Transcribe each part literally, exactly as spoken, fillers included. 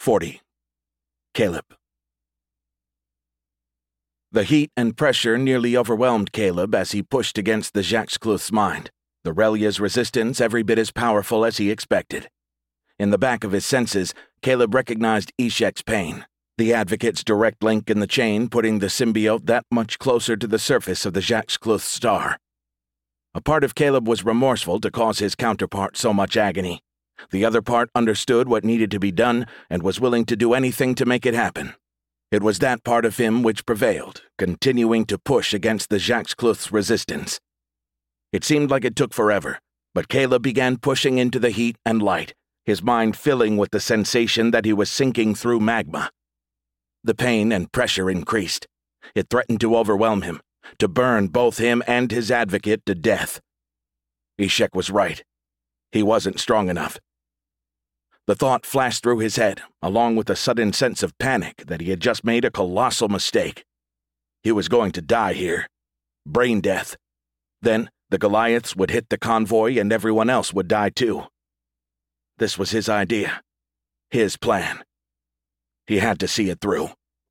forty. Caleb. The heat and pressure nearly overwhelmed Caleb as he pushed against the Jaxcluth's mind, the Relia's resistance every bit as powerful as he expected. In the back of his senses, Caleb recognized Eshek's pain, the Advocate's direct link in the chain putting the symbiote that much closer to the surface of the Jaxcluth star. A part of Caleb was remorseful to cause his counterpart so much agony. The other part understood what needed to be done and was willing to do anything to make it happen. It was that part of him which prevailed, continuing to push against the Jaxcluth's resistance. It seemed like it took forever, but Caleb began pushing into the heat and light, his mind filling with the sensation that he was sinking through magma. The pain and pressure increased. It threatened to overwhelm him, to burn both him and his Advocate to death. Eshek was right. He wasn't strong enough. The thought flashed through his head, along with a sudden sense of panic that he had just made a colossal mistake. He was going to die here. Brain death. Then the Goliaths would hit the convoy and everyone else would die too. This was his idea. His plan. He had to see it through.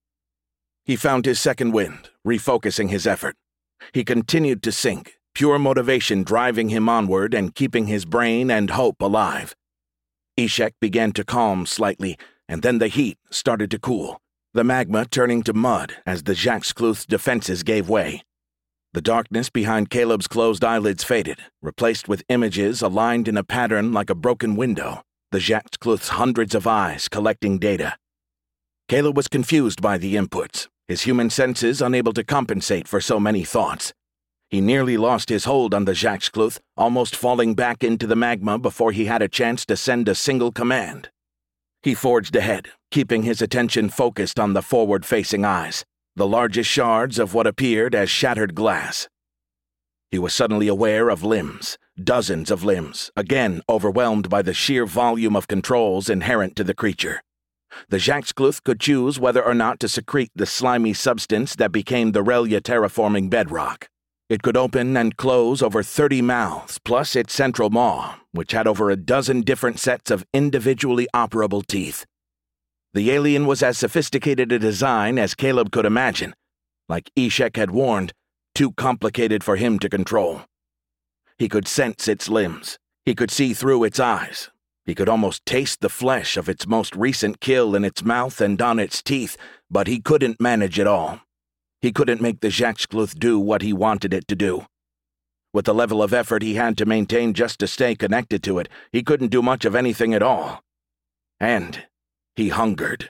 He found his second wind, refocusing his effort. He continued to sink, pure motivation driving him onward and keeping his brain and hope alive. Eshek began to calm slightly, and then the heat started to cool, the magma turning to mud as the Jaxcluth's defenses gave way. The darkness behind Caleb's closed eyelids faded, replaced with images aligned in a pattern like a broken window, the Jaxcluth's hundreds of eyes collecting data. Caleb was confused by the inputs, his human senses unable to compensate for so many thoughts. He nearly lost his hold on the Jaxcluth, almost falling back into the magma before he had a chance to send a single command. He forged ahead, keeping his attention focused on the forward-facing eyes, the largest shards of what appeared as shattered glass. He was suddenly aware of limbs, dozens of limbs, again overwhelmed by the sheer volume of controls inherent to the creature. The Jaxcluth could choose whether or not to secrete the slimy substance that became the Relia terraforming bedrock. It could open and close over thirty mouths, plus its central maw, which had over a dozen different sets of individually operable teeth. The alien was as sophisticated a design as Caleb could imagine. Like Eshek had warned, too complicated for him to control. He could sense its limbs. He could see through its eyes. He could almost taste the flesh of its most recent kill in its mouth and on its teeth, but he couldn't manage it all. He couldn't make the Jaxcluth do what he wanted it to do. With the level of effort he had to maintain just to stay connected to it, he couldn't do much of anything at all. And he hungered.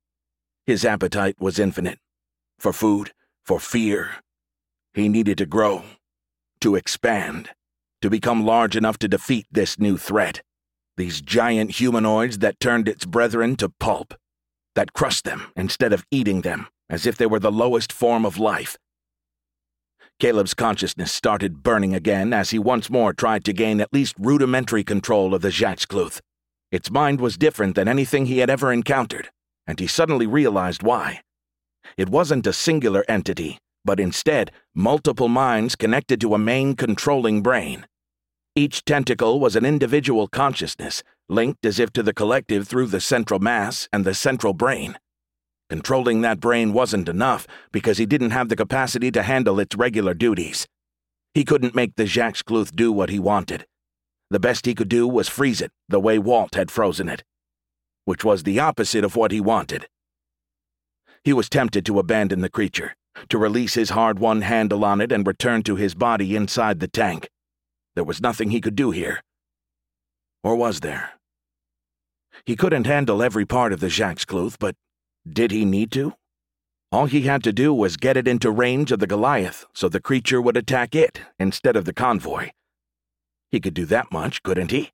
His appetite was infinite. For food, for fear. He needed to grow, to expand, to become large enough to defeat this new threat. These giant humanoids that turned its brethren to pulp, that crushed them instead of eating them, as if they were the lowest form of life. Caleb's consciousness started burning again as he once more tried to gain at least rudimentary control of the Jaxcluth. Its mind was different than anything he had ever encountered, and he suddenly realized why. It wasn't a singular entity, but instead multiple minds connected to a main controlling brain. Each tentacle was an individual consciousness, linked as if to the collective through the central mass and the central brain. Controlling that brain wasn't enough because he didn't have the capacity to handle its regular duties. He couldn't make the Jaxcluth do what he wanted. The best he could do was freeze it the way Walt had frozen it, which was the opposite of what he wanted. He was tempted to abandon the creature, to release his hard-won handle on it and return to his body inside the tank. There was nothing he could do here. Or was there? He couldn't handle every part of the Jaxcluth, but did he need to? All he had to do was get it into range of the Goliath so the creature would attack it instead of the convoy. He could do that much, couldn't he?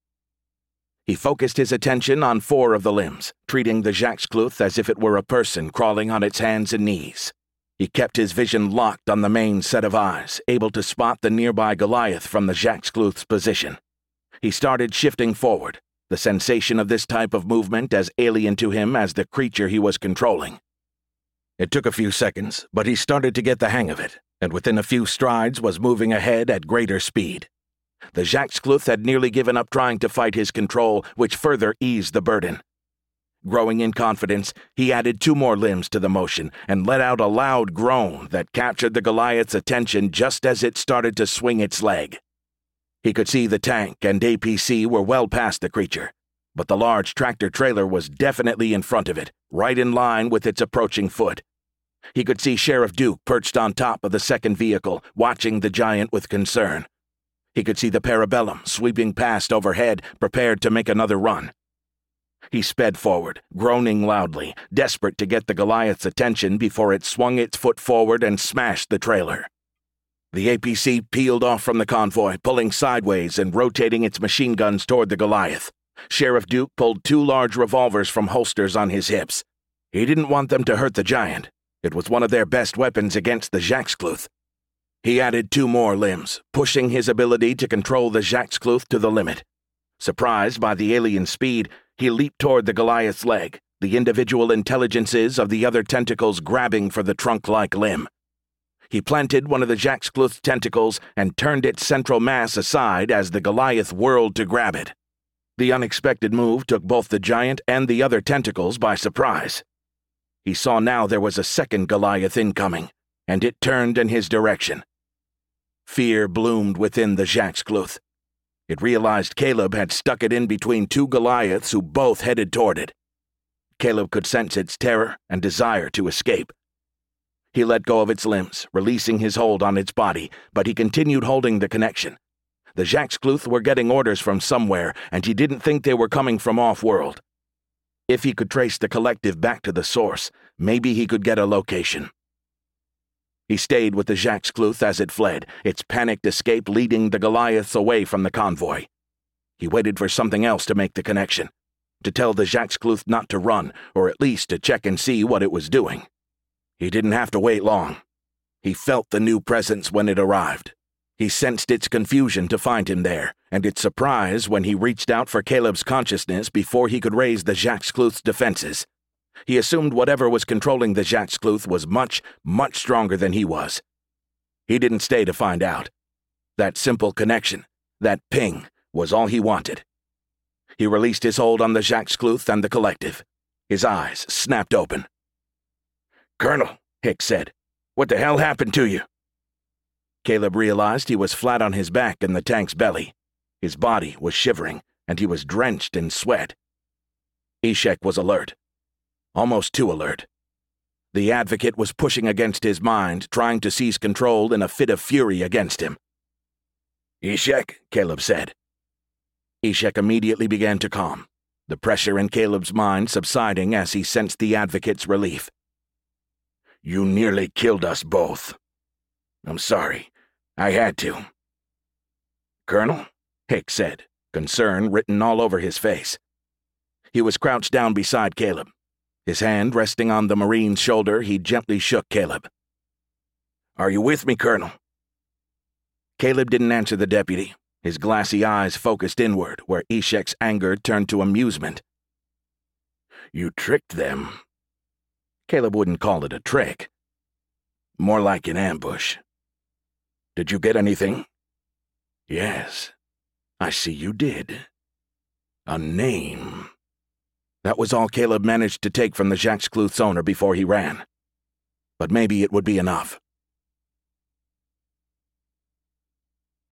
He focused his attention on four of the limbs, treating the Jaxcluth as if it were a person crawling on its hands and knees. He kept his vision locked on the main set of eyes, able to spot the nearby Goliath from the Jaxcluth's position. He started shifting forward, the sensation of this type of movement as alien to him as the creature he was controlling. It took a few seconds, but he started to get the hang of it, and within a few strides was moving ahead at greater speed. The Jaxcluth had nearly given up trying to fight his control, which further eased the burden. Growing in confidence, he added two more limbs to the motion and let out a loud groan that captured the Goliath's attention just as it started to swing its leg. He could see the tank and A P C were well past the creature, but the large tractor-trailer was definitely in front of it, right in line with its approaching foot. He could see Sheriff Duke perched on top of the second vehicle, watching the giant with concern. He could see the Parabellum sweeping past overhead, prepared to make another run. He sped forward, groaning loudly, desperate to get the Goliath's attention before it swung its foot forward and smashed the trailer. The A P C peeled off from the convoy, pulling sideways and rotating its machine guns toward the Goliath. Sheriff Duke pulled two large revolvers from holsters on his hips. He didn't want them to hurt the giant. It was one of their best weapons against the Jaxcluth. He added two more limbs, pushing his ability to control the Jaxcluth to the limit. Surprised by the alien speed, he leaped toward the Goliath's leg, the individual intelligences of the other tentacles grabbing for the trunk-like limb. He planted one of the Jaxcluth's tentacles and turned its central mass aside as the Goliath whirled to grab it. The unexpected move took both the giant and the other tentacles by surprise. He saw now there was a second Goliath incoming, and it turned in his direction. Fear bloomed within the Jaxcluth. It realized Caleb had stuck it in between two Goliaths who both headed toward it. Caleb could sense its terror and desire to escape. He let go of its limbs, releasing his hold on its body, but he continued holding the connection. The Jaxcluth were getting orders from somewhere, and he didn't think they were coming from off-world. If he could trace the collective back to the source, maybe he could get a location. He stayed with the Jaxcluth as it fled, its panicked escape leading the Goliaths away from the convoy. He waited for something else to make the connection, to tell the Jaxcluth not to run, or at least to check and see what it was doing. He didn't have to wait long. He felt the new presence when it arrived. He sensed its confusion to find him there, and its surprise when he reached out for Caleb's consciousness before he could raise the Jaxcluth's defenses. He assumed whatever was controlling the Jaxcluth was much, much stronger than he was. He didn't stay to find out. That simple connection, that ping, was all he wanted. He released his hold on the Jaxcluth and the collective. His eyes snapped open. "Colonel," Hicks said, "what the hell happened to you?" Caleb realized he was flat on his back in the tank's belly. His body was shivering, and he was drenched in sweat. Ishek was alert. Almost too alert. The Advocate was pushing against his mind, trying to seize control in a fit of fury against him. "Ishek," Caleb said. Ishek immediately began to calm, the pressure in Caleb's mind subsiding as he sensed the Advocate's relief. "You nearly killed us both. I'm sorry. I had to." "Colonel?" Hicks said, concern written all over his face. He was crouched down beside Caleb. His hand resting on the Marine's shoulder, he gently shook Caleb. "Are you with me, Colonel?" Caleb didn't answer the deputy, his glassy eyes focused inward, where Ishek's anger turned to amusement. "You tricked them." Caleb wouldn't call it a trick. More like an ambush. "Did you get anything?" "Yes, I see you did. A name." That was all Caleb managed to take from the Jaxcluth's owner before he ran. But maybe it would be enough.